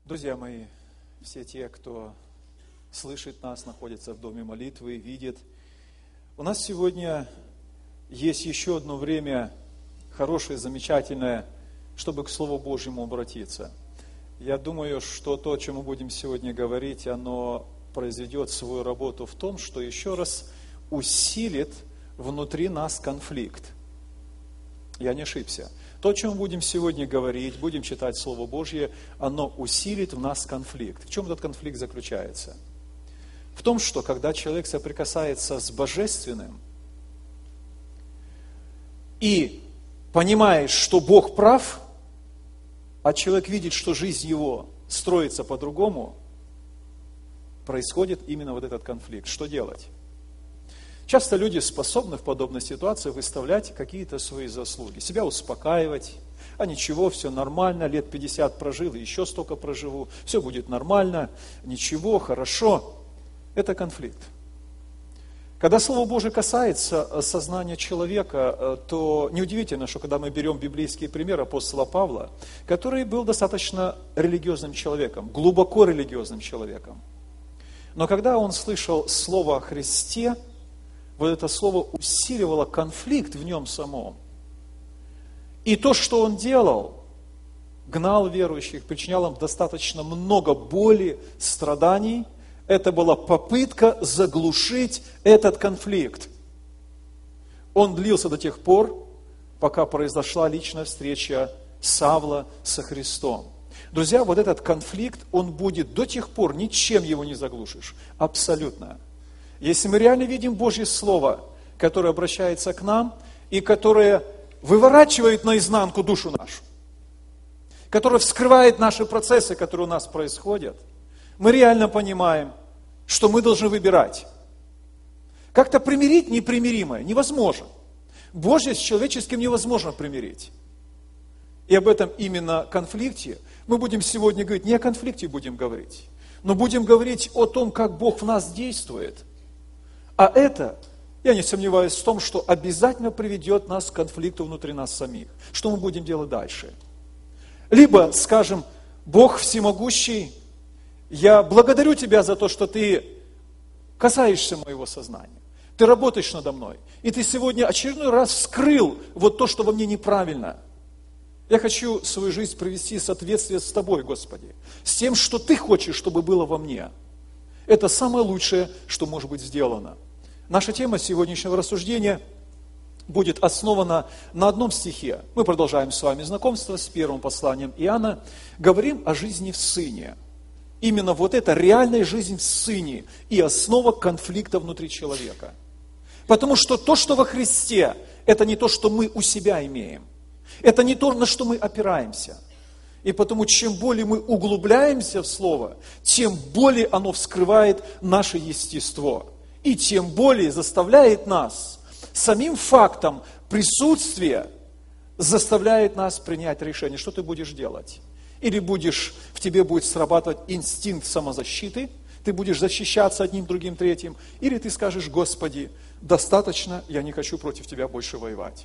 Друзья мои, все те, кто слышит нас, находится в доме молитвы, видит, у нас сегодня есть еще одно время хорошее, замечательное, чтобы к Слову Божьему обратиться. Я думаю, что то, о чем мы будем сегодня говорить, оно произведет свою работу в том, что еще раз усилит внутри нас конфликт. Я не ошибся. То, о чем мы будем сегодня говорить, будем читать Слово Божье, оно усилит в нас конфликт. В чем этот конфликт заключается? В том, что когда человек соприкасается с Божественным и понимает, что Бог прав, а человек видит, что жизнь его строится по-другому, происходит именно вот этот конфликт. Что делать? Часто люди способны в подобной ситуации выставлять какие-то свои заслуги, себя успокаивать, а ничего, все нормально, лет 50 прожил, и еще столько проживу, все будет нормально, ничего, хорошо. Это конфликт. Когда Слово Божие касается сознания человека, то неудивительно, что когда мы берем библейский пример апостола Павла, который был достаточно религиозным человеком, глубоко религиозным человеком, но когда он слышал Слово о Христе, вот это слово усиливало конфликт в нем самом. И то, что он делал, гнал верующих, причинял им достаточно много боли, страданий, это была попытка заглушить этот конфликт. Он длился до тех пор, пока произошла личная встреча Савла со Христом. Друзья, вот этот конфликт, он будет до тех пор, ничем его не заглушишь. Абсолютно. Если мы реально видим Божье Слово, которое обращается к нам и которое выворачивает наизнанку душу нашу, которое вскрывает наши процессы, которые у нас происходят, мы реально понимаем, что мы должны выбирать. Как-то примирить непримиримое невозможно. Божье с человеческим невозможно примирить. И об этом именно конфликте мы будем сегодня говорить, не о конфликте будем говорить, но будем говорить о том, как Бог в нас действует. А это, я не сомневаюсь в том, что обязательно приведет нас к конфликту внутри нас самих. Что мы будем делать дальше? Либо скажем, Бог всемогущий, я благодарю Тебя за то, что Ты касаешься моего сознания. Ты работаешь надо мной. И Ты сегодня очередной раз вскрыл вот то, что во мне неправильно. Я хочу свою жизнь провести в соответствии с Тобой, Господи. С тем, что Ты хочешь, чтобы было во мне. Это самое лучшее, что может быть сделано. Наша тема сегодняшнего рассуждения будет основана на одном стихе. Мы продолжаем с вами знакомство с первым посланием Иоанна. Говорим о жизни в Сыне. Именно вот это реальная жизнь в Сыне и основа конфликта внутри человека. Потому что то, что во Христе, это не то, что мы у себя имеем. Это не то, на что мы опираемся. И потому, чем более мы углубляемся в Слово, тем более оно вскрывает наше естество. И тем более заставляет нас, самим фактом присутствия, заставляет нас принять решение, что ты будешь делать. Или в тебе будет срабатывать инстинкт самозащиты, ты будешь защищаться одним, другим, третьим, или ты скажешь, Господи, достаточно, я не хочу против Тебя больше воевать.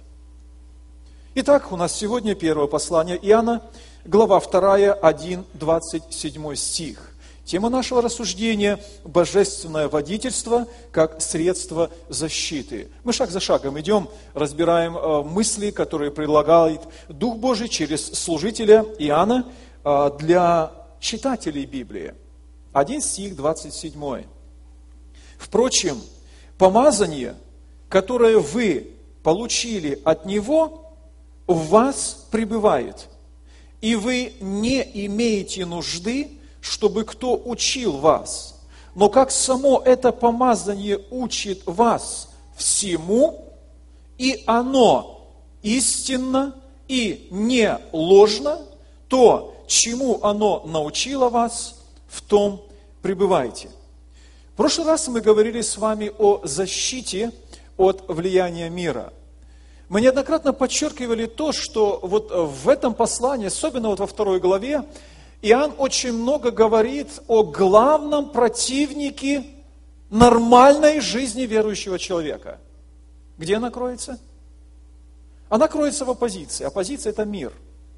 Итак, у нас сегодня первое послание Иоанна, глава 2, 1, 27 стих. Тема нашего рассуждения – божественное водительство как средство защиты. Мы шаг за шагом идем, разбираем мысли, которые предлагает Дух Божий через служителя Иоанна для читателей Библии. 1 стих 27. «Впрочем, помазание, которое вы получили от Него, в вас пребывает, и вы не имеете нужды, чтобы кто учил вас. Но как само это помазание учит вас всему, и оно истинно и не ложно, то, чему оно научило вас, в том пребывайте». В прошлый раз мы говорили с вами о защите от влияния мира. Мы неоднократно подчеркивали то, что вот в этом послании, особенно вот во 2 главе, Иоанн очень много говорит о главном противнике нормальной жизни верующего человека. Где она кроется? Она кроется в оппозиции. Оппозиция – это мир.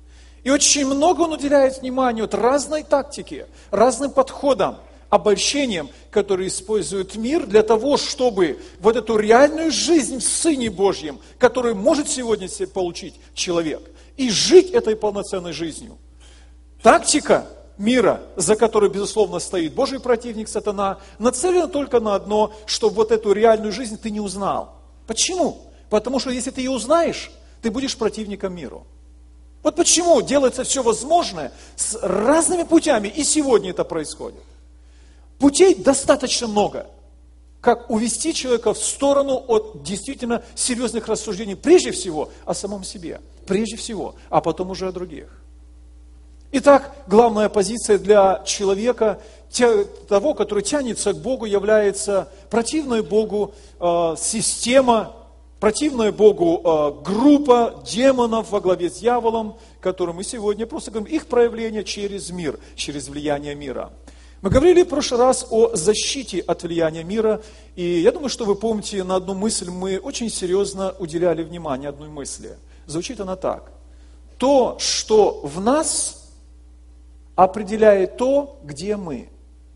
И очень много он уделяет вниманию разной тактике, разным подходам, обольщениям, которые использует мир для того, чтобы вот эту реальную жизнь в Сыне Божьем, которую может сегодня себе получить человек, и жить этой полноценной жизнью. Тактика мира, за которой, безусловно, стоит Божий противник, сатана, нацелена только на одно, чтобы вот эту реальную жизнь ты не узнал. Почему? Потому что если ты ее узнаешь, ты будешь противником миру. Вот почему делается все возможное с разными путями, и сегодня это происходит. Путей достаточно много, как увести человека в сторону от действительно серьезных рассуждений, прежде всего о самом себе, прежде всего, а потом уже о других. Итак, главная позиция для человека, того, который тянется к Богу, является противная Богу система, противная Богу группа демонов во главе с дьяволом, которым мы сегодня просто говорим, их проявление через мир, через влияние мира. Мы говорили в прошлый раз о защите от влияния мира, и я думаю, что вы помните, на одну мысль мы очень серьезно уделяли внимание одной мысли. Звучит она так. То, что в нас, определяет то, где мы.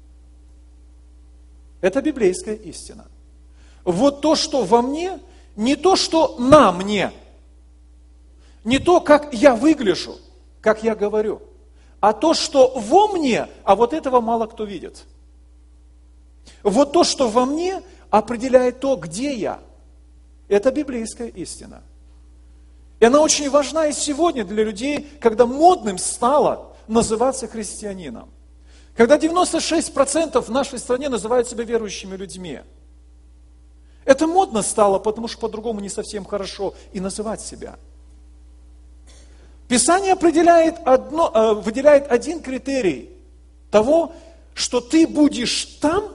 Это библейская истина. Вот то, что во мне, не то, что на мне, не то, как я выгляжу, как я говорю, а то, что во мне, а вот этого мало кто видит. Вот то, что во мне, определяет то, где я. Это библейская истина. И она очень важна и сегодня для людей, когда модным стало называться христианином. Когда 96% в нашей стране называют себя верующими людьми. Это модно стало, потому что по-другому не совсем хорошо и называть себя. Писание выделяет один критерий того, что ты будешь там,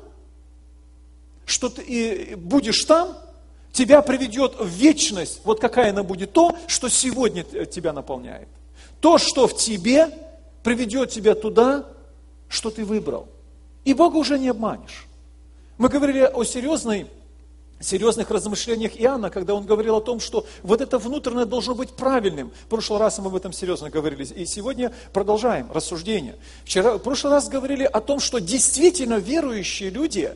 тебя приведет в вечность. Вот какая она будет, то, что сегодня тебя наполняет. То, что в тебе приведет тебя туда, что ты выбрал. И Бога уже не обманешь. Мы говорили о серьезных размышлениях Иоанна, когда он говорил о том, что вот это внутреннее должно быть правильным. В прошлый раз мы об этом серьезно говорили. И сегодня продолжаем рассуждение. В прошлый раз говорили о том, что действительно верующие люди,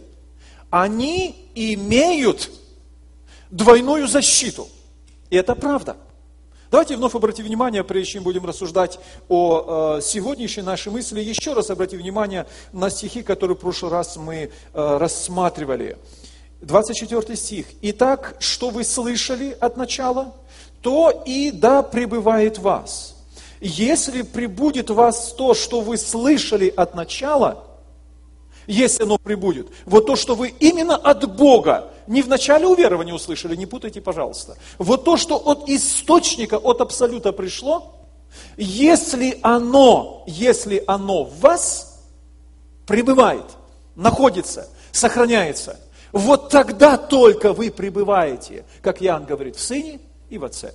они имеют двойную защиту. И это правда. Давайте вновь обратим внимание, прежде чем будем рассуждать о сегодняшней нашей мысли, еще раз обратим внимание на стихи, которые в прошлый раз мы рассматривали. 24 стих. «Итак, что вы слышали от начала, то и да пребывает в вас. Если пребудет в вас то, что вы слышали от начала, если оно пребудет, вот то, что вы именно от Бога, не в начале уверования услышали, не путайте, пожалуйста. Вот то, что от источника, от абсолюта пришло, если оно в вас пребывает, находится, сохраняется, вот тогда только вы пребываете, как Иоанн говорит, в Сыне и в Отце.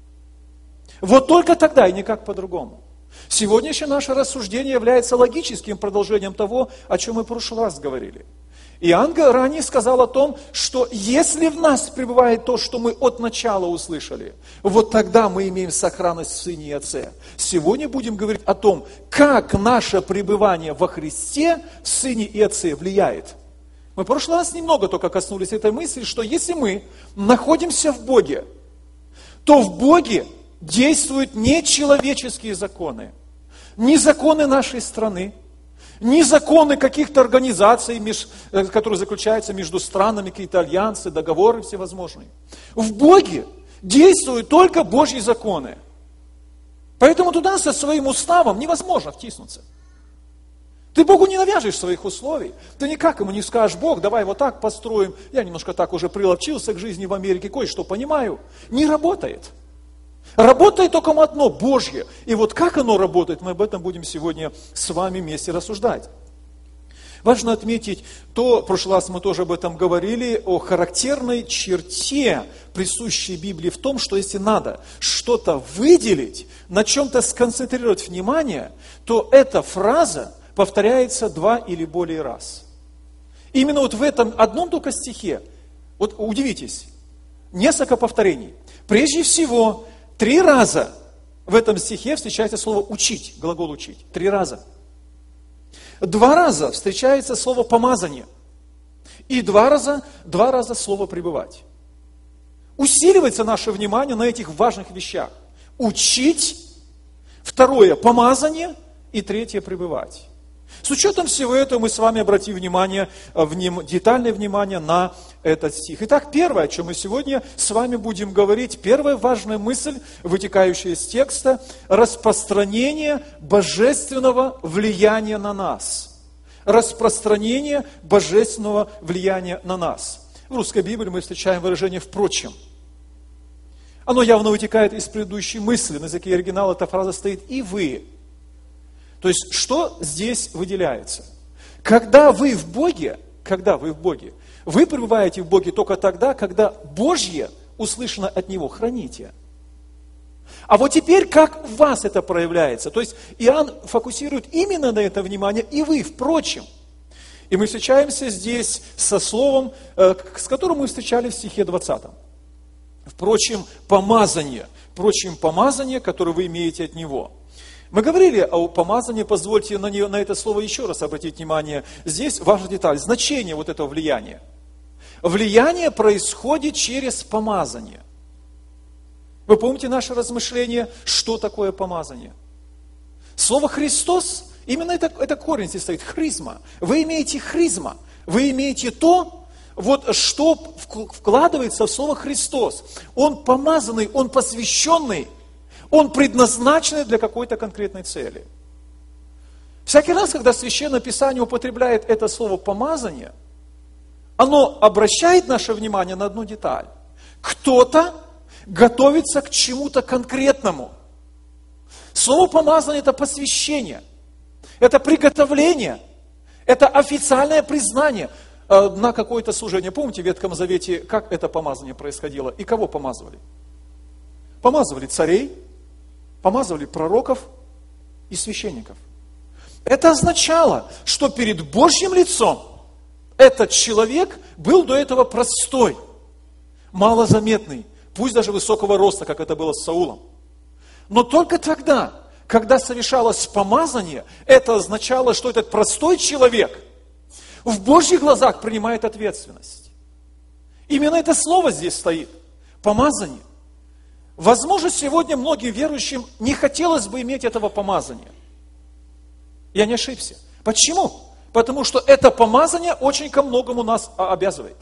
Вот только тогда и никак по-другому. Сегодняшнее наше рассуждение является логическим продолжением того, о чем мы в прошлый раз говорили. Иоанн ранее сказал о том, что если в нас пребывает то, что мы от начала услышали, вот тогда мы имеем сохранность в Сыне и Отце. Сегодня будем говорить о том, как наше пребывание во Христе, в Сыне и Отце влияет. Мы в прошлый раз немного только коснулись этой мысли, что если мы находимся в Боге, то в Боге действуют не человеческие законы, не законы нашей страны, не законы каких-то организаций, которые заключаются между странами, какие-то альянсы, договоры всевозможные. В Боге действуют только Божьи законы. Поэтому туда со своим уставом невозможно втиснуться. Ты Богу не навяжешь своих условий. Ты никак ему не скажешь: Бог, давай вот так построим. Я немножко так уже приловчился к жизни в Америке, кое-что понимаю. Не работает. Работает только одно, Божье. И вот как оно работает, мы об этом будем сегодня с вами вместе рассуждать. Важно отметить то, в прошлый раз мы тоже об этом говорили, о характерной черте, присущей Библии в том, что если надо что-то выделить, на чем-то сконцентрировать внимание, то эта фраза повторяется 2 или более раз. Именно вот в этом одном только стихе, вот удивитесь, несколько повторений. Прежде всего, 3 раза в этом стихе встречается слово «учить», глагол «учить», 3 раза. 2 раза встречается слово «помазание». И 2 раза слово «пребывать». Усиливается наше внимание на этих важных вещах. Учить, 2 помазание и 3 пребывать. С учетом всего этого мы с вами обратим внимание, детальное внимание на этот стих. Итак, первое, о чем мы сегодня с вами будем говорить, первая важная мысль, вытекающая из текста, распространение божественного влияния на нас. Распространение божественного влияния на нас. В русской Библии мы встречаем выражение «впрочем». Оно явно вытекает из предыдущей мысли. На языке оригинала эта фраза стоит «и вы». То есть, что здесь выделяется? Когда вы в Боге, вы пребываете в Боге только тогда, когда Божье услышано от Него, храните. А вот теперь, как в вас это проявляется? То есть, Иоанн фокусирует именно на это внимание, и вы, впрочем. И мы встречаемся здесь со словом, с которым мы встречали в стихе 20. Впрочем, помазание, которое вы имеете от Него. Мы говорили о помазании, позвольте на это слово еще раз обратить внимание. Здесь важная деталь, значение вот этого влияния. Влияние происходит через помазание. Вы помните наше размышление, что такое помазание? Слово «Христос», именно это корень здесь стоит, хризма. Вы имеете хризма, вы имеете то, вот что вкладывается в слово «Христос». Он помазанный, он посвященный, он предназначенный для какой-то конкретной цели. Всякий раз, когда Священное Писание употребляет это слово «помазание», оно обращает наше внимание на одну деталь. Кто-то готовится к чему-то конкретному. Слово «помазание» – это посвящение, это приготовление, это официальное признание на какое-то служение. Помните в Ветхом Завете, как это помазание происходило и кого помазывали? Помазывали царей, помазывали пророков и священников. Это означало, что перед Божьим лицом этот человек был до этого простой, малозаметный, пусть даже высокого роста, как это было с Саулом. Но только тогда, когда совершалось помазание, это означало, что этот простой человек в Божьих глазах принимает ответственность. Именно это слово здесь стоит. Помазание. Возможно, сегодня многим верующим не хотелось бы иметь этого помазания. Я не ошибся. Почему? Потому что это помазание очень ко многому нас обязывает.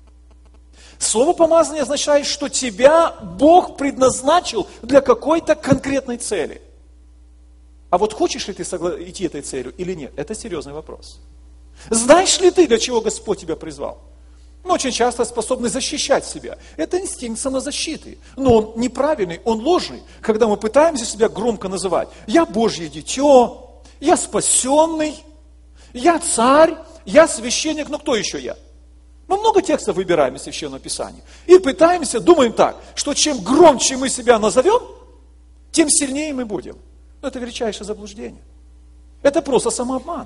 Слово помазание означает, что тебя Бог предназначил для какой-то конкретной цели. А вот хочешь ли ты идти этой целью или нет? Это серьезный вопрос. Знаешь ли ты, для чего Господь тебя призвал? Мы очень часто способны защищать себя. Это инстинкт самозащиты. Но он неправильный, он ложный, когда мы пытаемся себя громко называть. Я Божье дитё, я спасенный, я царь, я священник, но кто еще я? Мы много текстов выбираем из Священного Писания. И пытаемся, думаем так, что чем громче мы себя назовем, тем сильнее мы будем. Но это величайшее заблуждение. Это просто самообман.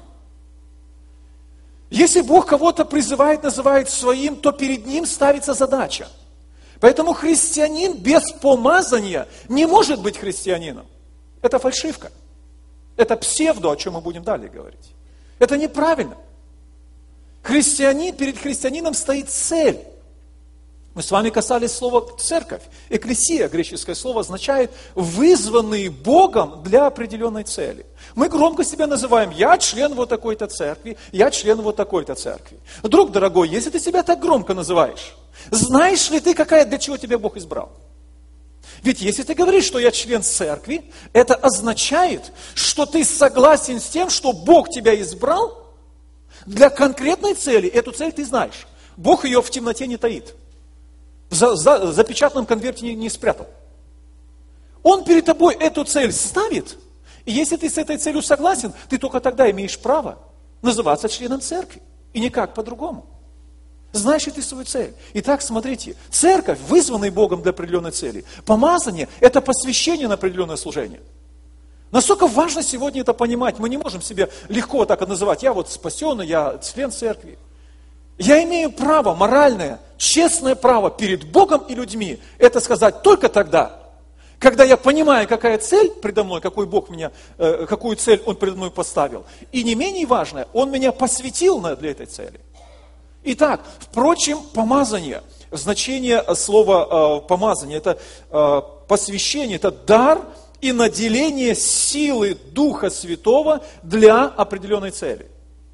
Если Бог кого-то призывает, называет своим, то перед ним ставится задача. Поэтому христианин без помазания не может быть христианином. Это фальшивка. Это псевдо, о чем мы будем далее говорить. Это неправильно. Перед христианином стоит цель. Мы с вами касались слова «церковь». Экклесия, греческое слово, означает «вызванный Богом для определенной цели». Мы громко себя называем «я член вот такой-то церкви», «я член вот такой-то церкви». Друг дорогой, если ты себя так громко называешь, знаешь ли ты, для чего тебя Бог избрал? Ведь если ты говоришь, что я член церкви, это означает, что ты согласен с тем, что Бог тебя избрал для конкретной цели. Эту цель ты знаешь. Бог ее в темноте не таит. В запечатанном конверте не спрятал. Он перед тобой эту цель ставит, и если ты с этой целью согласен, ты только тогда имеешь право называться членом церкви, и никак по-другому. Знаешь ли ты свою цель? Итак, смотрите, церковь, вызванная Богом для определенной цели, помазание – это посвящение на определенное служение. Насколько важно сегодня это понимать, мы не можем себя легко так называть, я вот спасенный, я член церкви. Я имею право, моральное, честное право перед Богом и людьми, это сказать только тогда, Когда я понимаю, какая цель предо мной, какую цель Он предо мной поставил. И не менее важное, Он меня посвятил для этой цели. Итак, впрочем, помазание, значение слова помазание, это посвящение, это дар и наделение силы Духа Святого для определенной цели.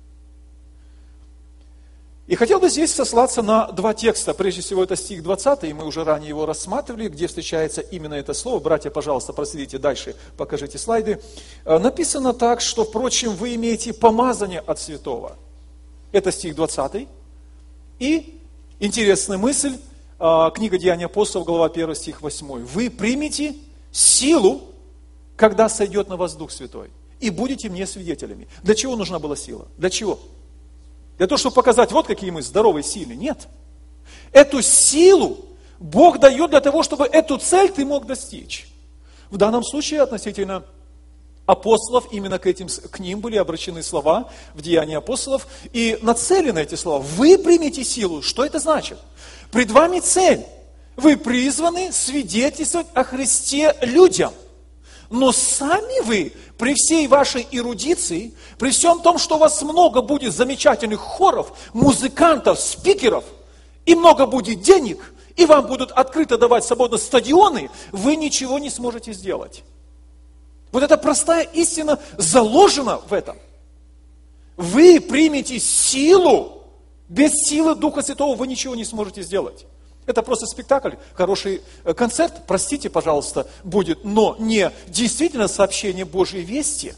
И хотел бы здесь сослаться на два текста. Прежде всего, это стих 20, и мы уже ранее его рассматривали, где встречается именно это слово. Братья, пожалуйста, проследите дальше, покажите слайды. Написано так, что, впрочем, вы имеете помазание от святого. Это стих 20. И интересная мысль, книга Деяний апостолов, глава 1, стих 8. Вы примете силу, когда сойдет на вас Дух Святой, и будете мне свидетелями. Для чего нужна была сила? Для чего? Для того, чтобы показать, вот какие мы здоровые, сильные. Нет. Эту силу Бог дает для того, чтобы эту цель ты мог достичь. В данном случае относительно апостолов, именно к ним были обращены слова в Деянии апостолов, и нацелены эти слова. Вы примете силу. Что это значит? Пред вами цель. Вы призваны свидетельствовать о Христе людям. Но сами вы, при всей вашей эрудиции, при всем том, что у вас много будет замечательных хоров, музыкантов, спикеров, и много будет денег, и вам будут открыто давать свободно стадионы, вы ничего не сможете сделать. Вот эта простая истина заложена в этом. Вы примете силу, без силы Духа Святого вы ничего не сможете сделать. Это просто спектакль, хороший концерт, простите, пожалуйста, будет, но не действительно сообщение Божьей вести.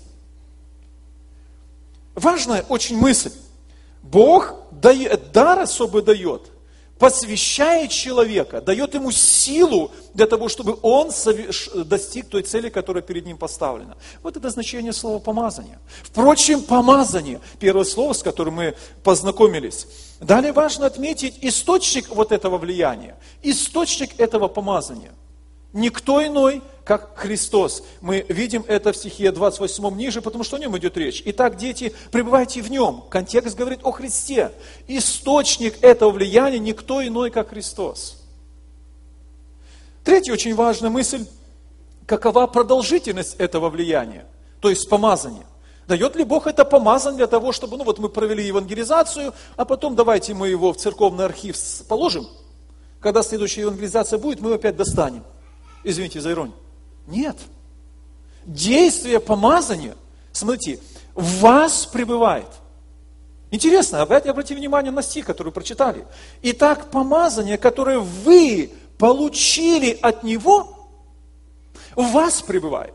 Важная очень мысль. Бог дар особый дает, посвящает человека, дает ему силу для того, чтобы он достиг той цели, которая перед ним поставлена. Вот это значение слова помазание. Впрочем, помазание, первое слово, с которым мы познакомились. Далее важно отметить источник вот этого влияния, источник этого помазания. Никто иной, как Христос. Мы видим это в стихе 28 ниже, потому что о нем идет речь. Итак, дети, пребывайте в нем. Контекст говорит о Христе. Источник этого влияния никто иной, как Христос. Третья очень важная мысль. Какова продолжительность этого влияния? То есть помазания. Дает ли Бог это помазание для того, чтобы, мы провели евангелизацию, а потом давайте мы его в церковный архив положим. Когда следующая евангелизация будет, мы его опять достанем. Извините за иронию. Нет. Действие помазания, смотрите, в вас пребывает. Интересно, обратите внимание на стих, который прочитали. Итак, помазание, которое вы получили от Него, в вас пребывает.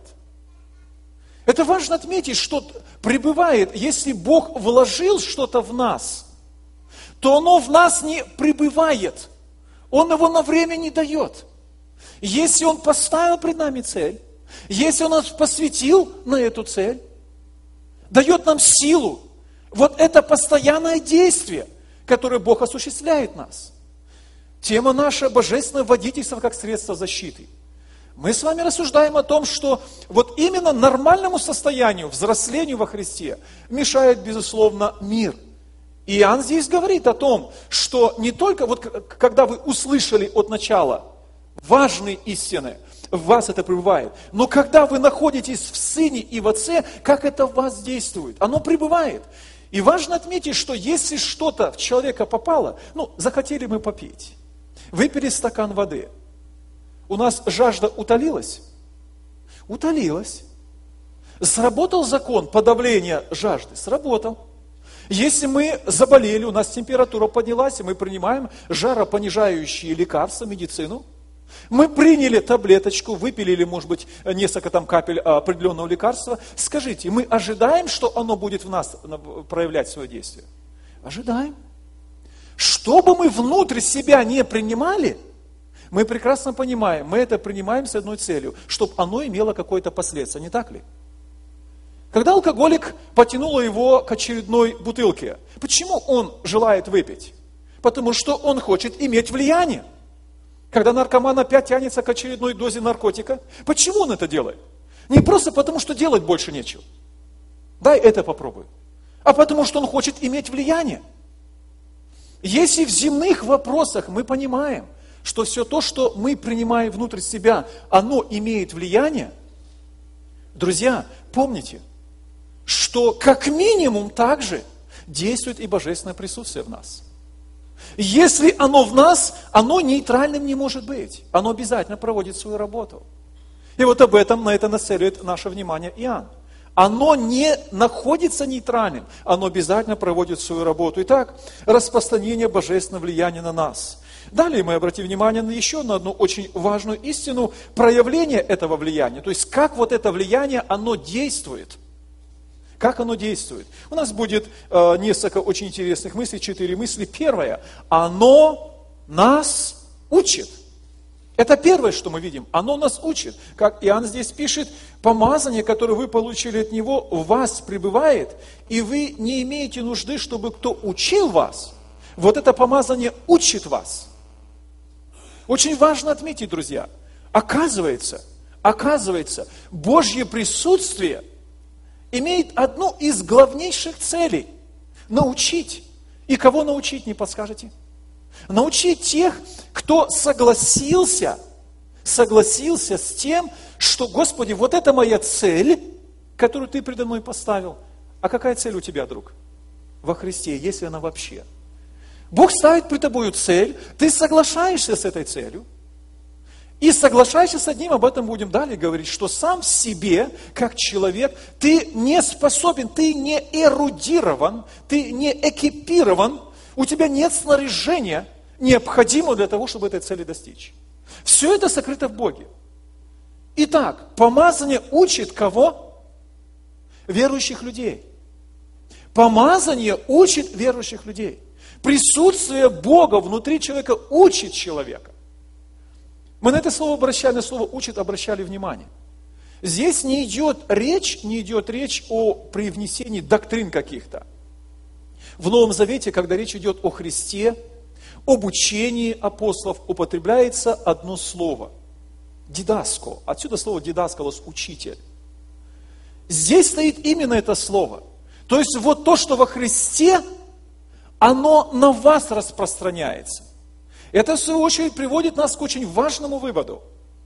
Это важно отметить, что пребывает, если Бог вложил что-то в нас, то оно в нас не пребывает. Он его на время не дает. Если Он поставил пред нами цель, если Он нас посвятил на эту цель, дает нам силу, вот это постоянное действие, которое Бог осуществляет в нас. Тема наша – божественное водительство как средство защиты. Мы с вами рассуждаем о том, что вот именно нормальному состоянию, взрослению во Христе мешает, безусловно, мир. И Иоанн здесь говорит о том, что не только, когда вы услышали от начала важные истины, в вас это пребывает, но когда вы находитесь в Сыне и в Отце, как это в вас действует? Оно пребывает. И важно отметить, что если что-то в человека попало, захотели мы попить, выпили стакан воды, у нас жажда утолилась? Утолилась. Сработал закон подавления жажды? Сработал. Если мы заболели, у нас температура поднялась, и мы принимаем жаропонижающие лекарства, медицину, мы приняли таблеточку, выпили или, может быть, несколько капель определенного лекарства, скажите, мы ожидаем, что оно будет в нас проявлять свое действие? Ожидаем. Что бы мы внутрь себя не принимали, мы прекрасно понимаем, мы это принимаем с одной целью, чтобы оно имело какое-то последствие, не так ли? Когда алкоголик потянуло его к очередной бутылке, почему он желает выпить? Потому что он хочет иметь влияние. Когда наркоман опять тянется к очередной дозе наркотика, почему он это делает? Не просто потому, что делать больше нечего. Дай это попробую. А потому, что он хочет иметь влияние. Если в земных вопросах мы понимаем, что все то, что мы принимаем внутрь себя, оно имеет влияние, друзья, помните, что как минимум также действует и божественное присутствие в нас. Если оно в нас, оно нейтральным не может быть. Оно обязательно проводит свою работу. И вот об этом, на это нацеливает наше внимание Иоанн. Оно не находится нейтральным, оно обязательно проводит свою работу. Итак, распространение божественного влияния на нас. Далее мы обратим внимание на еще на одну очень важную истину, проявление этого влияния. То есть, как вот это влияние, оно действует. Как оно действует? У нас будет несколько очень интересных мыслей, 4 мысли. Первое, оно нас учит. Это первое, что мы видим. Оно нас учит. Как Иоанн здесь пишет, помазание, которое вы получили от Него, в вас пребывает, и вы не имеете нужды, чтобы кто учил вас. Вот это помазание учит вас. Очень важно отметить, друзья, оказывается, Божье присутствие имеет одну из главнейших целей – научить. И кого научить, не подскажете? Научить тех, кто согласился с тем, что, Господи, вот это моя цель, которую Ты предо мной поставил. А какая цель у тебя, друг? Во Христе, если она вообще. Бог ставит пред тобою цель, ты соглашаешься с этой целью, и соглашаешься с одним, об этом будем далее говорить, что сам в себе, как человек, ты не способен, ты не эрудирован, ты не экипирован, у тебя нет снаряжения, необходимого для того, чтобы этой цели достичь. Все это сокрыто в Боге. Итак, помазание учит кого? Верующих людей. Помазание учит верующих людей. Присутствие Бога внутри человека учит человека. Мы на это слово обращали, на слово «учит» обращали внимание. Здесь не идет речь о привнесении доктрин каких-то. В Новом Завете, когда речь идет о Христе, об учении апостолов, употребляется одно слово – дидаско. Отсюда слово дидаскалос – учитель. Здесь стоит именно это слово. То есть вот то, что во Христе, оно на вас распространяется. Это, в свою очередь, приводит нас к очень важному выводу,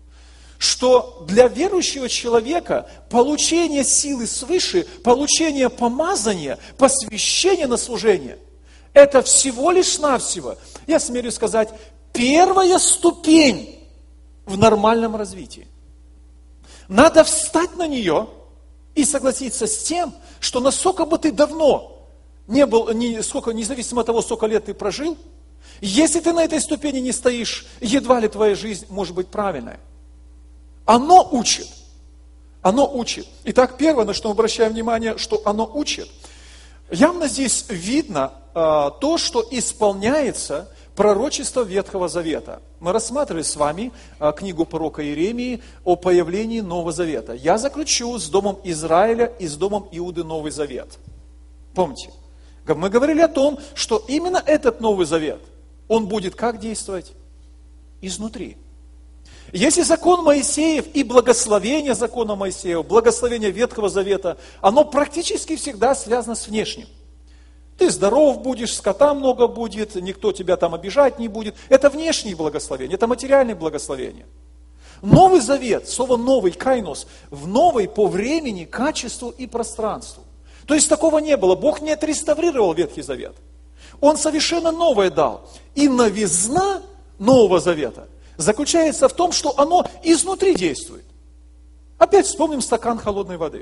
что для верующего человека получение силы свыше, получение помазания, посвящение на служение – это всего лишь навсего, я смею сказать, первая ступень в нормальном развитии. Надо встать на нее и согласиться с тем, что насколько бы ты давно не был, независимо от того, сколько лет ты прожил, если ты на этой ступени не стоишь, едва ли твоя жизнь может быть правильная. Оно учит. Оно учит. Итак, первое, на что мы обращаем внимание, что оно учит. Явно здесь видно то, что исполняется пророчество Ветхого Завета. Мы рассматривали с вами книгу пророка Иеремии о появлении Нового Завета. Я заключу с домом Израиля и с домом Иуды Новый Завет. Помните? Мы говорили о том, что именно этот Новый Завет, он будет как действовать? Изнутри. Если закон Моисеев и благословение закона Моисеева, благословение Ветхого Завета, оно практически всегда связано с внешним. Ты здоров будешь, скота много будет, никто тебя там обижать не будет. Это внешние благословения, это материальные благословения. Новый Завет, слово новый, кайнос, в новый по времени, качеству и пространству. То есть такого не было. Бог не отреставрировал Ветхий Завет. Он совершенно новое дал. И новизна Нового Завета заключается в том, что оно изнутри действует. Опять вспомним стакан холодной воды.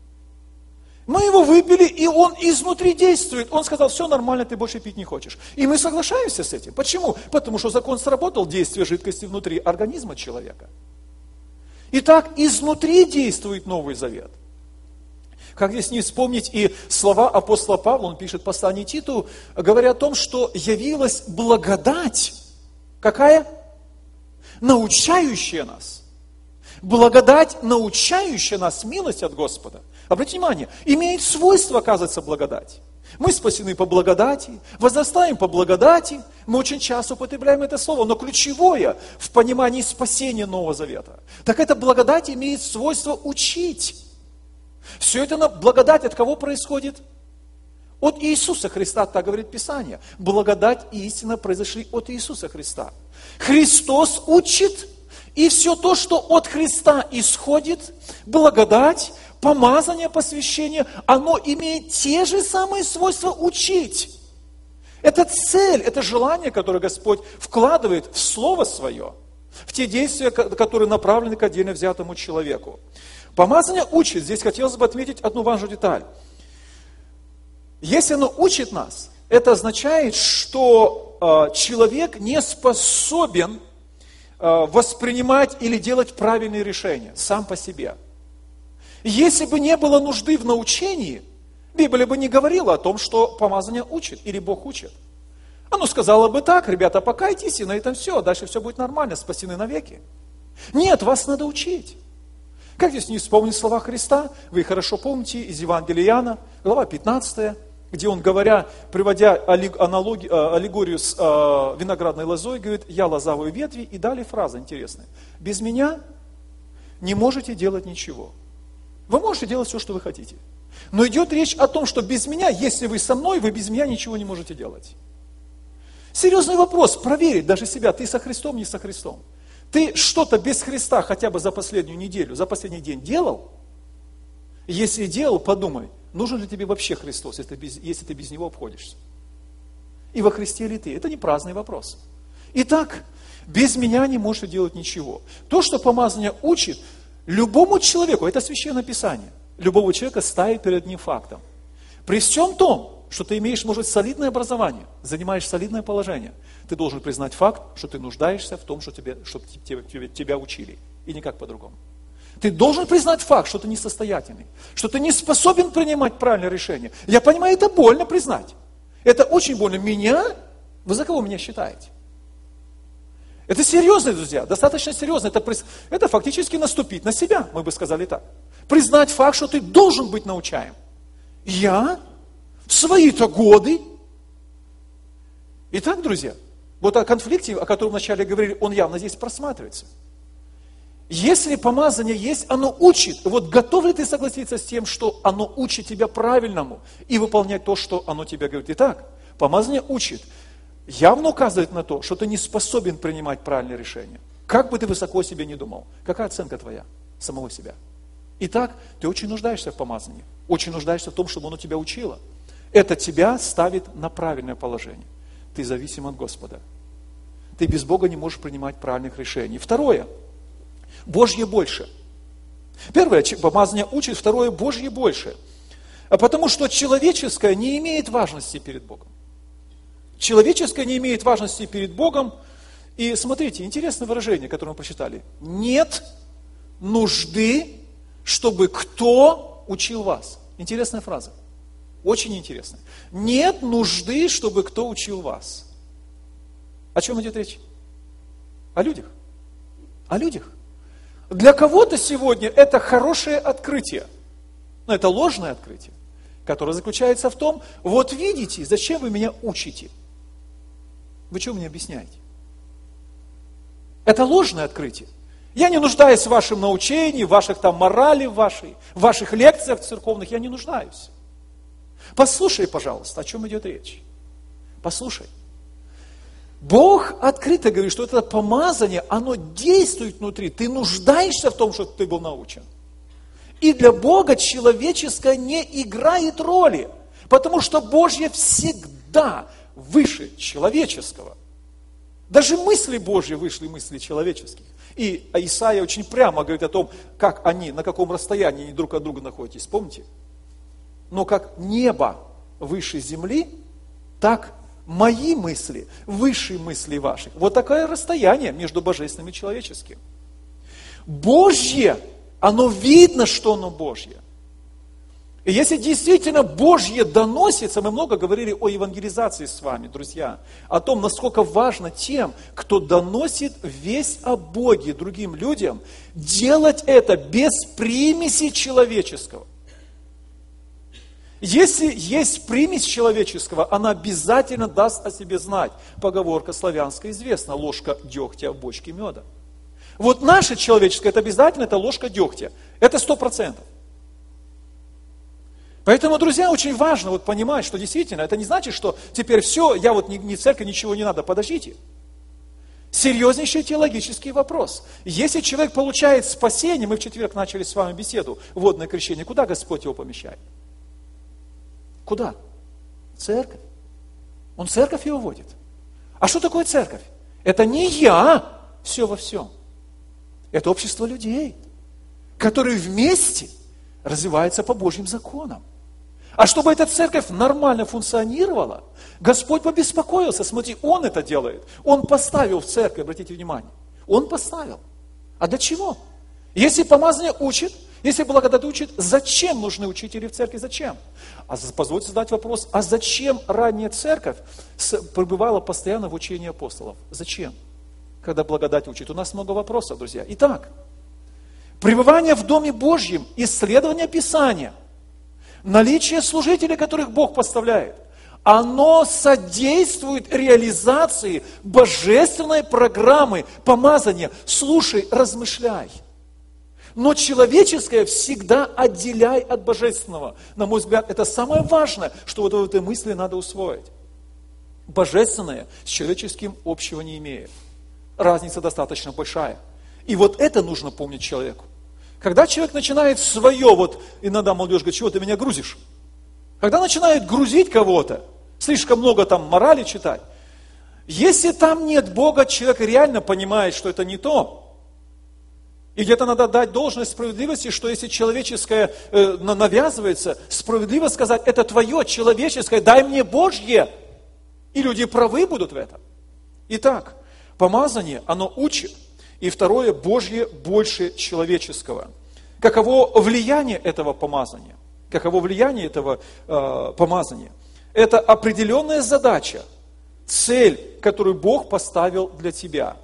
Мы его выпили, и он изнутри действует. Он сказал, все нормально, ты больше пить не хочешь. И мы соглашаемся с этим. Почему? Потому что закон сработал, действие жидкости внутри организма человека. Итак, изнутри действует Новый Завет. Как здесь не вспомнить и слова апостола Павла, он пишет в послании Титу, говоря о том, что явилась благодать. Какая? Научающая нас. Благодать, научающая нас, милость от Господа. Обратите внимание, имеет свойство, оказывается, благодать. Мы спасены по благодати, возрастаем по благодати. Мы очень часто употребляем это слово, но ключевое в понимании спасения Нового Завета. Так эта благодать имеет свойство учить. Все это благодать от кого происходит? От Иисуса Христа, так говорит Писание. Благодать и истина произошли от Иисуса Христа. Христос учит, и все то, что от Христа исходит, благодать, помазание, посвящение, оно имеет те же самые свойства учить. Это цель, это желание, которое Господь вкладывает в Слово Свое, в те действия, которые направлены к отдельно взятому человеку. Помазание учит. Здесь хотелось бы отметить одну важную деталь. Если оно учит нас, это означает, что человек не способен воспринимать или делать правильные решения сам по себе. Если бы не было нужды в научении, Библия бы не говорила о том, что помазание учит или Бог учит. Оно сказало бы так: ребята, покайтесь, и на этом все, дальше все будет нормально, спасены навеки. Нет, вас надо учить. Как здесь не вспомнить слова Христа? Вы хорошо помните из Евангелия Иоанна, глава 15, где он, говоря, приводя аллегорию с виноградной лозой, говорит: я лозовые ветви, и далее фраза интересная: без меня не можете делать ничего. Вы можете делать все, что вы хотите. Но идет речь о том, что без меня, если вы со мной, вы без меня ничего не можете делать. Серьезный вопрос, проверить даже себя, ты со Христом, не со Христом. Ты что-то без Христа хотя бы за последнюю неделю, за последний день делал? Если делал, подумай, нужен ли тебе вообще Христос, если ты без Него обходишься? И во Христе ли ты? Это не праздный вопрос. Итак, без меня не можешь делать ничего. То, что помазание учит, любому человеку, это Священное Писание, любого человека ставит перед ним фактом. При всем том, что ты имеешь, может, солидное образование, занимаешь солидное положение, ты должен признать факт, что ты нуждаешься в том, чтобы тебя учили. И никак по-другому. Ты должен признать факт, что ты несостоятельный, что ты не способен принимать правильное решение. Я понимаю, это больно признать. Это очень больно. Вы за кого меня считаете? Это серьезно, друзья, достаточно серьезно. Это фактически наступить на себя, мы бы сказали так. Признать факт, что ты должен быть научаем. Я в свои-то годы. Итак, друзья, вот о конфликте, о котором вначале говорили, он явно здесь просматривается. Если помазание есть, оно учит. Вот готов ли ты согласиться с тем, что оно учит тебя правильному и выполнять то, что оно тебе говорит? Итак, помазание учит. Явно указывает на то, что ты не способен принимать правильные решения. Как бы ты высоко о себе не думал. Какая оценка твоя самого себя? Итак, ты очень нуждаешься в помазании. Очень нуждаешься в том, чтобы оно тебя учило. Это тебя ставит на правильное положение. Ты зависим от Господа. Ты без Бога не можешь принимать правильных решений. Второе. Божье больше. Первое, помазание учит. Второе, Божье больше. Потому что человеческое не имеет важности перед Богом. Человеческое не имеет важности перед Богом. И смотрите, интересное выражение, которое мы прочитали. Нет нужды, чтобы кто учил вас. Интересная фраза. Очень интересная. Нет нужды, чтобы кто учил вас. О чем идет речь? О людях. О людях. Для кого-то сегодня это хорошее открытие. Но это ложное открытие, которое заключается в том, вот видите, зачем вы меня учите? Вы что мне объясняете? Это ложное открытие. Я не нуждаюсь в вашем научении, в ваших там морали, в ваших лекциях церковных, я не нуждаюсь. Послушай, пожалуйста, о чем идет речь. Послушай. Бог открыто говорит, что это помазание, оно действует внутри. Ты нуждаешься в том, чтобы ты был научен. И для Бога человеческое не играет роли, потому что Божье всегда выше человеческого. Даже мысли Божьи выше мыслей человеческих. И Исаия очень прямо говорит о том, как они, на каком расстоянии они друг от друга находитесь. Помните? Но как небо выше земли, так мои мысли выше мыслей ваших. Вот такое расстояние между божественным и человеческим. Божье, оно видно, что оно Божье. И если действительно Божье доносится, мы много говорили о евангелизации с вами, друзья, о том, насколько важно тем, кто доносит весть о Боге другим людям, делать это без примеси человеческого. Если есть примесь человеческого, она обязательно даст о себе знать. Поговорка славянская известна: ложка дегтя в бочке меда. Вот наше человеческое, это обязательно, это ложка дегтя. Это 100%. Поэтому, друзья, очень важно вот понимать, что действительно, это не значит, что теперь все, я вот ни церковь, ничего не надо. Подождите. Серьезнейший теологический вопрос. Если человек получает спасение, мы в четверг начали с вами беседу, водное крещение, куда Господь его помещает? Куда? Церковь. Он церковь его водит. А что такое церковь? Это не я все во всем. Это общество людей, которые вместе развиваются по Божьим законам. А чтобы эта церковь нормально функционировала, Господь побеспокоился. Смотри, Он это делает. Он поставил в церковь, обратите внимание. Он поставил. А для чего? Если помазание учит, если благодать учит, зачем нужны учители в церкви? Зачем? Позвольте задать вопрос, а зачем ранняя церковь пребывала постоянно в учении апостолов? Зачем? Когда благодать учит. У нас много вопросов, друзья. Итак, пребывание в Доме Божьем, исследование Писания, наличие служителей, которых Бог поставляет, оно содействует реализации божественной программы помазания. Слушай, размышляй. Но человеческое всегда отделяй от божественного. На мой взгляд, это самое важное, что вот в этой мысли надо усвоить. Божественное с человеческим общего не имеет. Разница достаточно большая. И вот это нужно помнить человеку. Когда человек начинает свое, вот иногда молодежь говорит, чего ты меня грузишь? Когда начинает грузить кого-то, слишком много там морали читать, если там нет Бога, человек реально понимает, что это не то. И где-то надо дать должность справедливости, что если человеческое навязывается, справедливо сказать, это твое человеческое, дай мне Божье. И люди правы будут в этом. Итак, помазание, оно учит. И второе, Божье больше человеческого. Каково влияние этого помазания? Каково влияние этого помазания? Это определенная задача, цель, которую Бог поставил для тебя.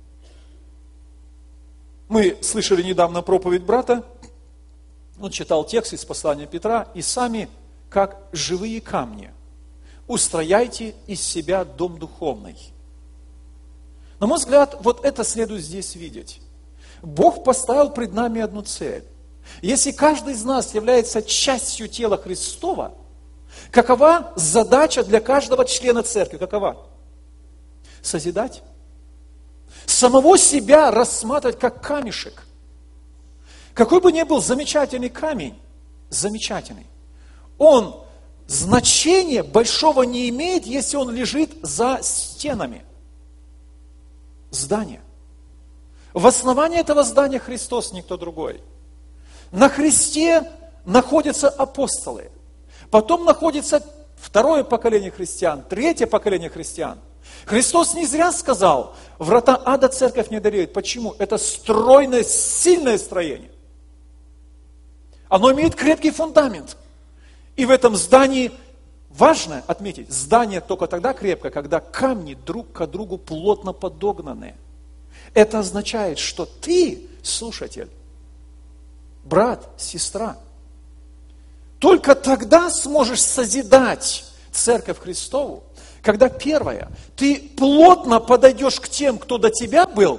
Мы слышали недавно проповедь брата, он читал текст из послания Петра, и сами, как живые камни, устрояйте из себя дом духовный. На мой взгляд, вот это следует здесь видеть. Бог поставил пред нами одну цель. Если каждый из нас является частью тела Христова, какова задача для каждого члена церкви? Какова? Созидать. Самого себя рассматривать как камешек. Какой бы ни был замечательный камень, замечательный, он значения большого не имеет, если он лежит за стенами здания. В основании этого здания Христос, никто другой. На Христе находятся апостолы. Потом находится второе поколение христиан, третье поколение христиан. Христос не зря сказал, врата ада церковь не одолеют. Почему? Это стройное, сильное строение. Оно имеет крепкий фундамент. И в этом здании, важно отметить, здание только тогда крепко, когда камни друг к другу плотно подогнаны. Это означает, что ты, слушатель, брат, сестра, только тогда сможешь созидать церковь Христову, когда первое, ты плотно подойдешь к тем, кто до тебя был,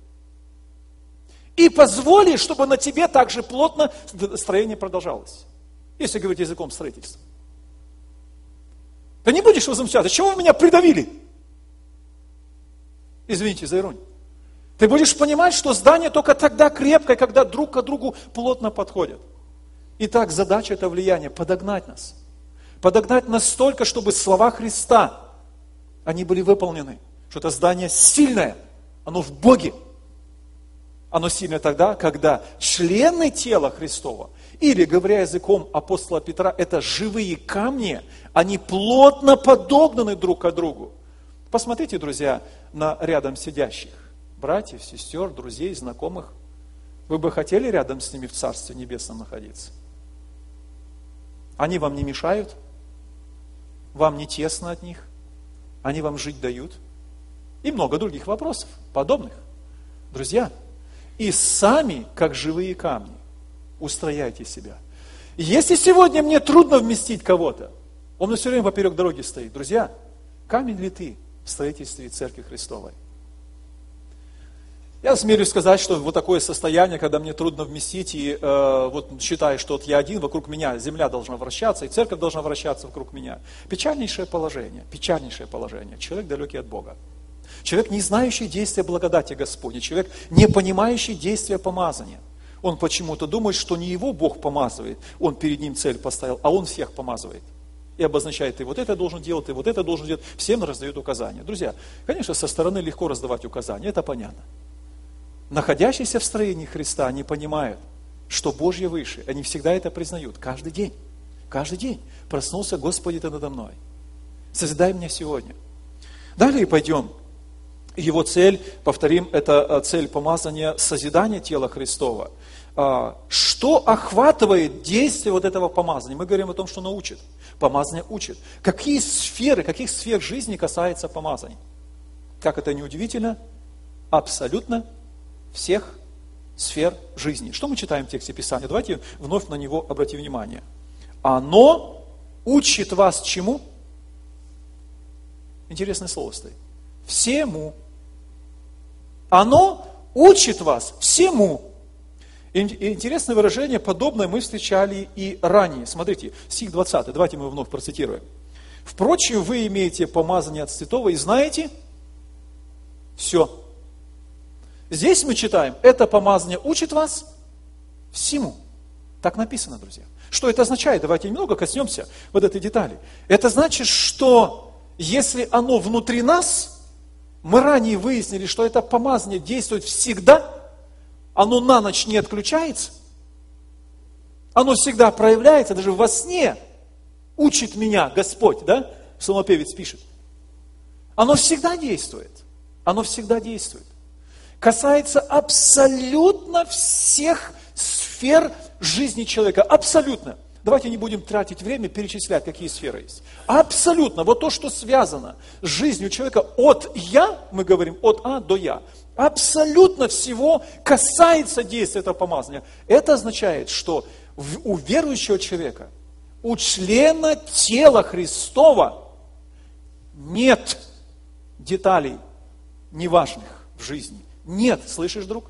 и позволишь, чтобы на тебе также плотно строение продолжалось. Если говорить языком строительства. Ты не будешь возмущаться, чего вы меня придавили? Извините за иронию. Ты будешь понимать, что здание только тогда крепкое, когда друг к другу плотно подходят. Итак, задача это влияние, подогнать нас. Подогнать настолько, чтобы слова Христа, они были выполнены. Что это здание сильное, оно в Боге. Оно сильное тогда, когда члены тела Христова, или, говоря языком апостола Петра, это живые камни, они плотно подогнаны друг к другу. Посмотрите, друзья, на рядом сидящих. Братьев, сестер, друзей, знакомых. Вы бы хотели рядом с ними в Царстве Небесном находиться? Они вам не мешают? Вам не тесно от них? Они вам жить дают? И много других вопросов, подобных. Друзья, и сами, как живые камни, устрояйте себя. Если сегодня мне трудно вместить кого-то, он все время поперек дороги стоит. Друзья, камень ли ты в строительстве Церкви Христовой? Я смею сказать, что вот такое состояние, когда мне трудно вместить, и вот считаю, что вот я один, вокруг меня земля должна вращаться, и церковь должна вращаться вокруг меня. Печальнейшее положение. Человек далекий от Бога. Человек, не знающий действия благодати Господней, человек, не понимающий действия помазания. Он почему-то думает, что не его Бог помазывает, он перед ним цель поставил, а он всех помазывает. И обозначает, ты вот это должен делать, ты вот это должен делать, всем раздает указания. Друзья, конечно, со стороны легко раздавать указания, это понятно. Находящиеся в строении Христа не понимают, что Божье выше. Они всегда это признают. Каждый день. Каждый день. Проснулся, Господи, Ты надо мной. Созидай меня сегодня. Далее пойдем. Его цель, повторим, это цель помазания, созидания тела Христова. Что охватывает действие вот этого помазания? Мы говорим о том, что оно учит. Помазание учит. Каких сфер жизни касается помазания? Как это не удивительно, абсолютно всех сфер жизни. Что мы читаем в тексте Писания? Давайте вновь на него обратим внимание. Оно учит вас чему? Интересное слово стоит. Всему. Оно учит вас всему. Интересное выражение, подобное мы встречали и ранее. Смотрите, стих 20, давайте мы его вновь процитируем. Впрочем, вы имеете помазание от святого и знаете все. Здесь мы читаем, это помазание учит вас всему. Так написано, друзья. Что это означает? Давайте немного коснемся вот этой детали. Это значит, что если оно внутри нас, мы ранее выяснили, что это помазание действует всегда, оно на ночь не отключается, оно всегда проявляется, даже во сне учит меня Господь, да? Псалмопевец пишет. Оно всегда действует. Оно всегда действует. Касается абсолютно всех сфер жизни человека. Абсолютно. Давайте не будем тратить время, перечислять, какие сферы есть. Абсолютно. Вот то, что связано с жизнью человека от «я», мы говорим от «а» до «я», абсолютно всего касается действия этого помазания. Это означает, что у верующего человека, у члена тела Христова нет деталей неважных в жизни. Нет, слышишь, друг?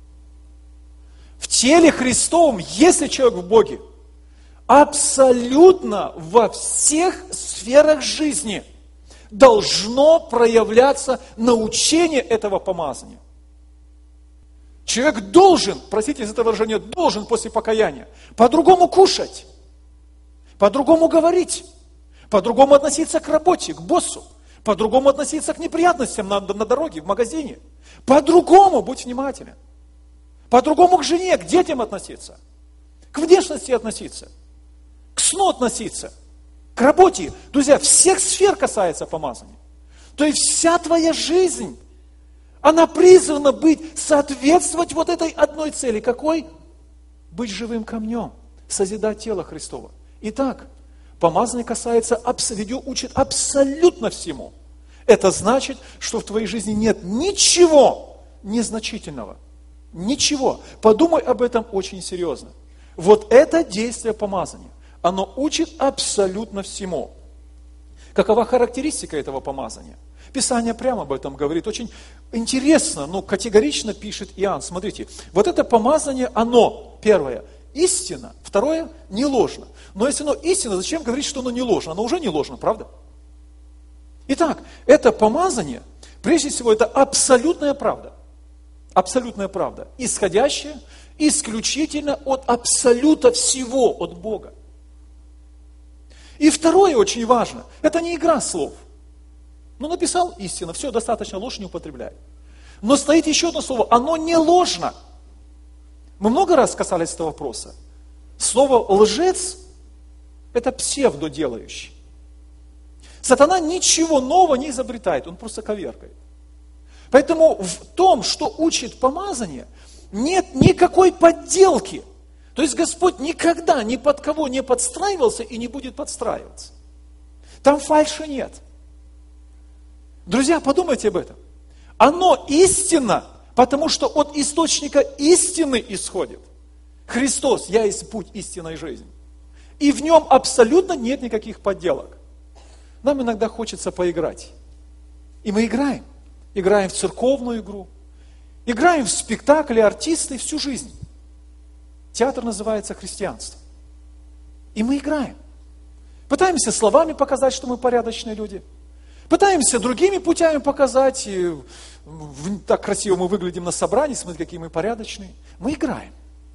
В теле Христовом, если человек в Боге, абсолютно во всех сферах жизни должно проявляться научение этого помазания. Человек должен, простите за это выражение, должен после покаяния по-другому кушать, по-другому говорить, по-другому относиться к работе, к боссу, по-другому относиться к неприятностям на дороге, в магазине. По-другому, будь внимателен. По-другому к жене, к детям относиться, к внешности относиться, к сну относиться, к работе. Друзья, всех сфер касается помазания. То есть вся твоя жизнь, она призвана соответствовать вот этой одной цели. Какой? Быть живым камнем, созидать тело Христово. Итак, помазание касается, учит абсолютно всему. Это значит, что в твоей жизни нет ничего незначительного. Ничего. Подумай об этом очень серьезно. Вот это действие помазания. Оно учит абсолютно всему. Какова характеристика этого помазания? Писание прямо об этом говорит. Очень интересно, но категорично пишет Иоанн. Смотрите, вот это помазание, оно, первое, истина, второе, не ложно. Но если оно истина, зачем говорить, что оно не ложно? Оно уже не ложно, правда? Итак, это помазание, прежде всего, это абсолютная правда. Абсолютная правда, исходящая исключительно от абсолюта всего, от Бога. И второе очень важно, это не игра слов. Ну, написал истина, все, достаточно, ложь не употребляй. Но стоит еще одно слово, оно не ложно. Мы много раз касались этого вопроса. Слово лжец – это псевдоделающий. Сатана ничего нового не изобретает, он просто коверкает. Поэтому в том, что учит помазание, нет никакой подделки. То есть Господь никогда ни под кого не подстраивался и не будет подстраиваться. Там фальши нет. Друзья, подумайте об этом. Оно истинно, потому что от источника истины исходит. Христос, я есть путь истинной жизни. И в нем абсолютно нет никаких подделок. Нам иногда хочется поиграть. И мы играем. Играем в церковную игру, Играем в спектакли артисты всю жизнь. Театр называется христианство. И мы играем. Пытаемся словами показать, что мы порядочные люди. Пытаемся другими путями показать, так красиво мы выглядим на собрании, смотрите, какие мы порядочные. Мы играем.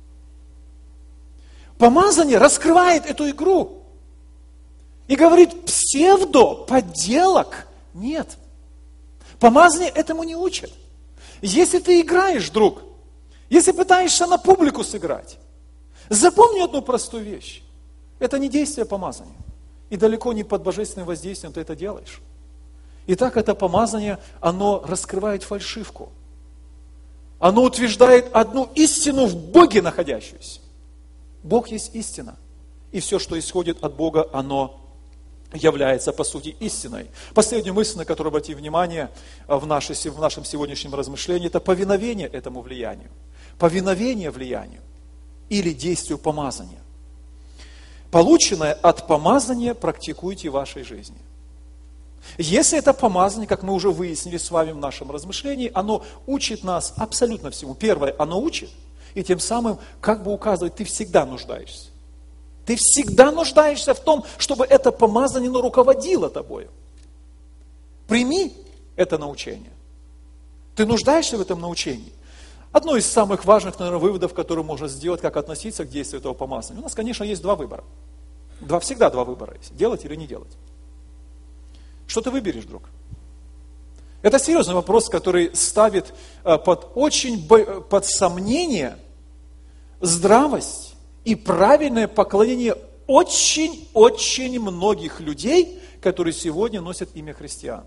Помазание раскрывает эту игру. И говорит, подделок нет. Помазание этому не учит. Если ты играешь, друг, если пытаешься на публику сыграть, запомни одну простую вещь. Это не действие помазания. И далеко не под божественным воздействием ты это делаешь. Итак, это помазание, оно раскрывает фальшивку. Оно утверждает одну истину в Боге находящуюся. Бог есть истина. И все, что исходит от Бога, оно является, по сути, истиной. Последняя мысль, на которую обратим внимание в нашем сегодняшнем размышлении, это повиновение этому влиянию. Повиновение влиянию или действию помазания. Полученное от помазания практикуйте в вашей жизни. Если это помазание, как мы уже выяснили с вами в нашем размышлении, оно учит нас абсолютно всему. Первое, оно учит, и тем самым как бы указывает, ты всегда нуждаешься. Ты всегда нуждаешься в том, чтобы это помазание руководило тобой. Прими это научение. Ты нуждаешься в этом научении. Одно из самых важных, наверное, выводов, которые можно сделать, как относиться к действию этого помазания. У нас, конечно, есть два выбора. Всегда два выбора есть. Делать или не делать. Что ты выберешь, друг? Это серьезный вопрос, который ставит под сомнение здравость и правильное поклонение очень-очень многих людей, которые сегодня носят имя христиан.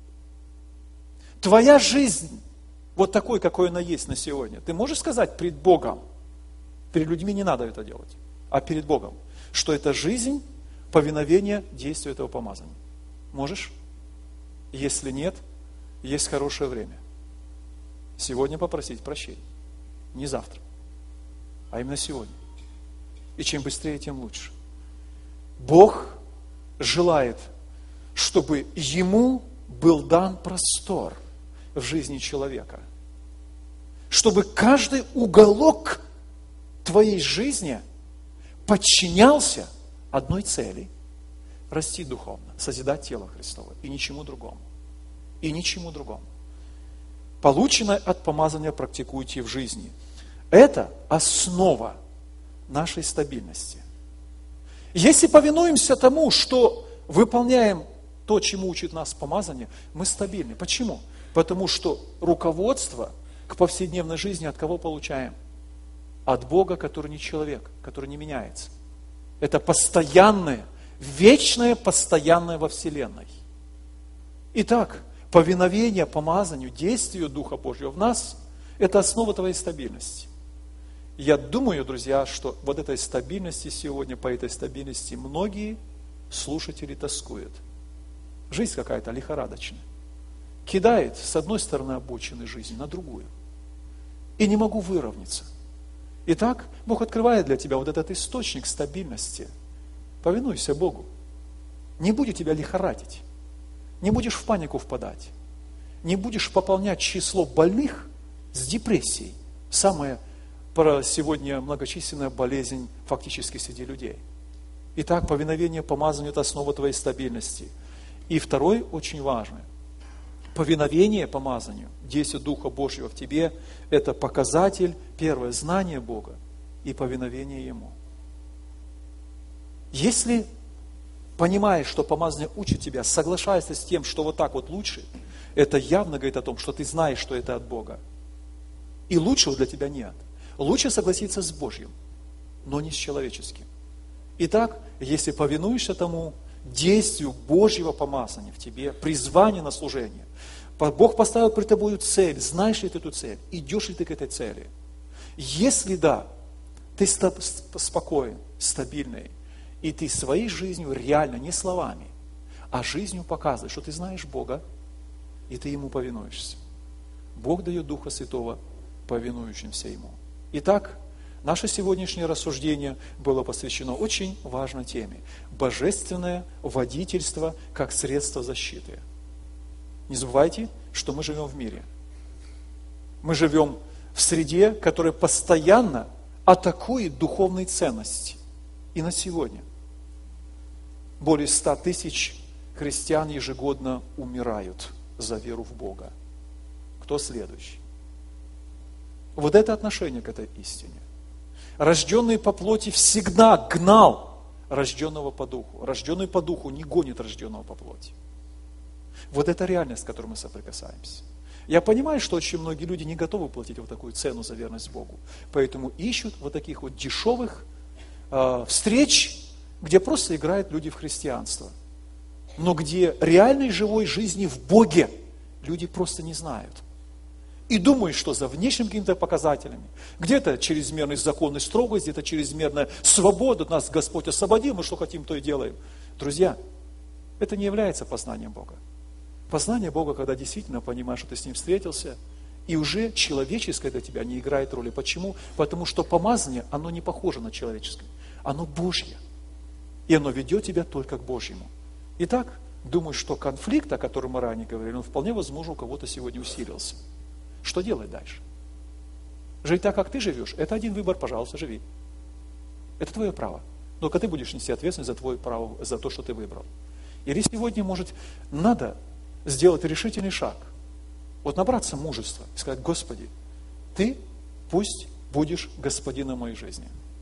Твоя жизнь, вот такой, какой она есть на сегодня, ты можешь сказать перед Богом, перед людьми не надо это делать, а перед Богом, что это жизнь, повиновение действию этого помазания? Можешь? Если нет, есть хорошее время. Сегодня попросить прощения. Не завтра, а именно сегодня. И чем быстрее, тем лучше. Бог желает, чтобы ему был дан простор в жизни человека. Чтобы каждый уголок твоей жизни подчинялся одной цели – расти духовно, созидать тело Христово и ничему другому. И ничему другому. Полученное от помазания практикуйте в жизни. Это основа нашей стабильности. Если повинуемся тому, что выполняем то, чему учит нас помазание, мы стабильны. Почему? Потому что руководство к повседневной жизни от кого получаем? От Бога, который не человек, который не меняется. Это постоянное, вечное, постоянное во Вселенной. Итак, повиновение помазанию, действию Духа Божьего в нас – это основа твоей стабильности. Я думаю, друзья, что вот этой стабильности сегодня, по этой стабильности многие слушатели тоскуют. Жизнь какая-то лихорадочная. Кидает с одной стороны обочины жизни на другую. И не могу выровняться. Итак, Бог открывает для тебя вот этот источник стабильности. Повинуйся Богу. Не будет тебя лихорадить. Не будешь в панику впадать. Не будешь пополнять число больных с депрессией. Самая сегодня многочисленная болезнь фактически среди людей. Итак, повиновение помазанию – это основа твоей стабильности. И второй, очень важный. Повиновение помазанию, действие Духа Божьего в тебе – это показатель, первое, знание Бога и повиновение Ему. Если понимаешь, что помазание учит тебя, соглашайся с тем, что вот так вот лучше, это явно говорит о том, что ты знаешь, что это от Бога. И лучшего для тебя нет. Лучше согласиться с Божьим, но не с человеческим. Итак, если повинуешься тому действию Божьего помазания в тебе, призвание на служение, Бог поставил перед тобой цель, знаешь ли ты эту цель, идешь ли ты к этой цели. Если да, ты спокоен, стабильный, и ты своей жизнью реально, не словами, а жизнью показываешь, что ты знаешь Бога, и ты Ему повинуешься. Бог дает Духа Святого повинующимся Ему. Итак, наше сегодняшнее рассуждение было посвящено очень важной теме. Божественное водительство как средство защиты. Не забывайте, что мы живем в мире. Мы живем в среде, которая постоянно атакует духовные ценности. И на сегодня более 100 тысяч христиан ежегодно умирают за веру в Бога. Кто следующий? Вот это отношение к этой истине. Рожденный по плоти всегда гнал рожденного по духу. Рожденный по духу не гонит рожденного по плоти. Вот это реальность, с которой мы соприкасаемся. Я понимаю, что очень многие люди не готовы платить вот такую цену за верность Богу. Поэтому ищут вот таких вот дешевых встреч, где просто играют люди в христианство. Но где реальной живой жизни в Боге люди просто не знают. И думают, что за внешними какими-то показателями, где-то чрезмерной законной строгость, где-то чрезмерная свобода, нас Господь освободил, мы что хотим, то и делаем. Друзья, это не является познанием Бога. Познание Бога, когда действительно понимаешь, что ты с Ним встретился, и уже человеческое для тебя не играет роли. Почему? Потому что помазание, оно не похоже на человеческое, оно Божье. И оно ведет тебя только к Божьему. Итак, думаю, что конфликт, о котором мы ранее говорили, он вполне возможно у кого-то сегодня усилился. Что делать дальше? Жить так, как ты живешь, это один выбор, пожалуйста, живи. Это твое право. Только ты будешь нести ответственность за твое право, за то, что ты выбрал. Или сегодня, может, надо сделать решительный шаг. Вот набраться мужества и сказать: Господи, Ты пусть будешь господином моей жизни.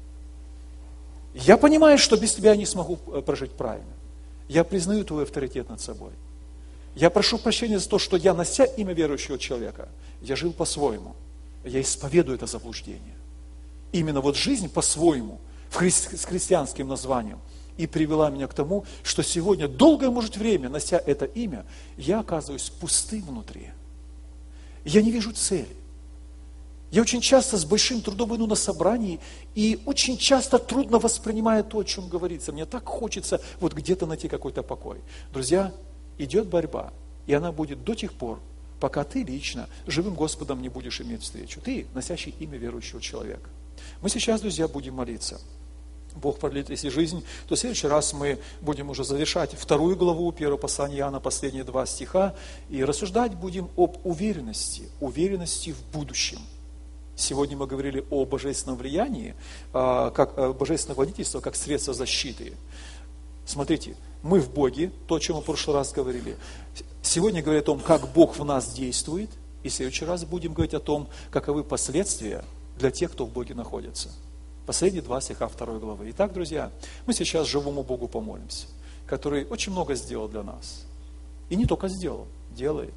Я понимаю, что без Тебя я не смогу прожить правильно. Я признаю Твой авторитет над собой. Я прошу прощения за то, что я, нося имя верующего человека, я жил по-своему. Я исповедую это заблуждение. Именно вот жизнь по-своему, с христианским названием, и привела меня к тому, что сегодня, долгое, может, время, нося это имя, я оказываюсь пустым внутри. Я не вижу цели. Я очень часто с большим трудом иду на собрании, и очень часто трудно воспринимаю то, о чем говорится. Мне так хочется вот где-то найти какой-то покой. Друзья, идет борьба, и она будет до тех пор, пока ты лично живым Господом не будешь иметь встречу. Ты, носящий имя верующего человека. Мы сейчас, друзья, будем молиться. Бог продлит, если жизнь, то в следующий раз мы будем уже завершать 2 главу 1 послания Иоанна, последние 2 стиха, и рассуждать будем об уверенности в будущем. Сегодня мы говорили о божественном влиянии, как божественное водительство, как средство защиты. Смотрите, мы в Боге, то, о чем мы в прошлый раз говорили. Сегодня говорим о том, как Бог в нас действует, и в следующий раз будем говорить о том, каковы последствия для тех, кто в Боге находится. Последние 2 стиха 2 главы. Итак, друзья, мы сейчас живому Богу помолимся, который очень много сделал для нас. И не только сделал, делает.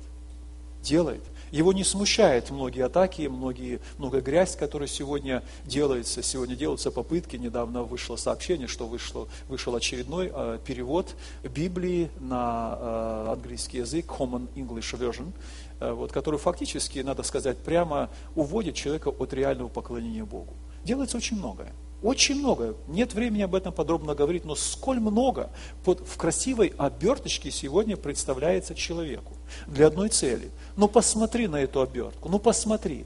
Его не смущает многие атаки, много грязь, которая сегодня делается. Сегодня делаются попытки. Недавно вышло сообщение, что вышел очередной перевод Библии на английский язык, Common English Version, который фактически, надо сказать прямо, уводит человека от реального поклонения Богу. Делается очень многое. Очень много. Нет времени об этом подробно говорить, но сколь много в красивой оберточке сегодня представляется человеку для одной цели. Ну посмотри на эту обертку, ну посмотри.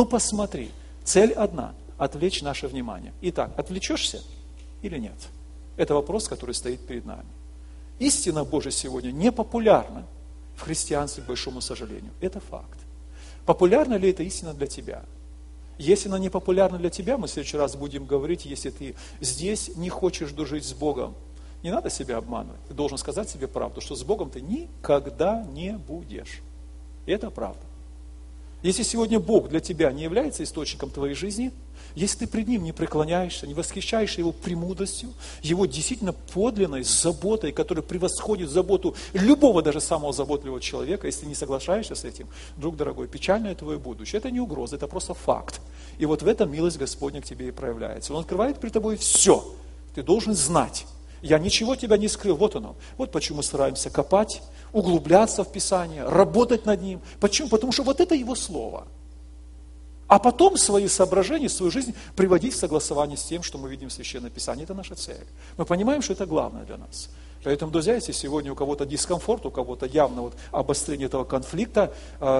Цель одна – отвлечь наше внимание. Итак, отвлечешься или нет? Это вопрос, который стоит перед нами. Истина Божия сегодня не популярна в христианстве, к большому сожалению. Это факт. Популярна ли эта истина для тебя? Если она не популярна для тебя, мы в следующий раз будем говорить, если ты здесь не хочешь дружить с Богом, не надо себя обманывать. Ты должен сказать себе правду, что с Богом ты никогда не будешь. И это правда. Если сегодня Бог для тебя не является источником твоей жизни, если ты пред Ним не преклоняешься, не восхищаешься Его премудростью, Его действительно подлинной заботой, которая превосходит заботу любого, даже самого заботливого человека, если не соглашаешься с этим, друг дорогой, печальное твое будущее. Это не угроза, это просто факт. И вот в этом милость Господня к тебе и проявляется. Он открывает перед тобой все. Ты должен знать. Я ничего тебя не скрыл. Вот оно. Вот почему мы стараемся копать, углубляться в Писание, работать над ним. Почему? Потому что вот это Его Слово. А потом свои соображения, свою жизнь приводить в согласование с тем, что мы видим в Священном Писании. Это наша цель. Мы понимаем, что это главное для нас. Поэтому, друзья, если сегодня у кого-то дискомфорт, у кого-то явно обострение этого конфликта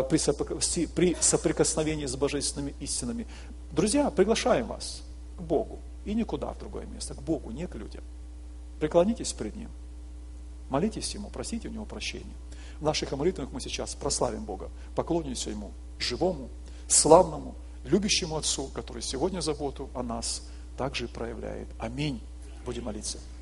при соприкосновении с божественными истинами, друзья, приглашаем вас к Богу. И никуда в другое место, к Богу, не к людям. Преклонитесь пред Ним, молитесь Ему, просите у Него прощения. В наших молитвах мы сейчас прославим Бога, поклонимся Ему, живому, славному, любящему Отцу, который сегодня заботу о нас также проявляет. Аминь. Будем молиться.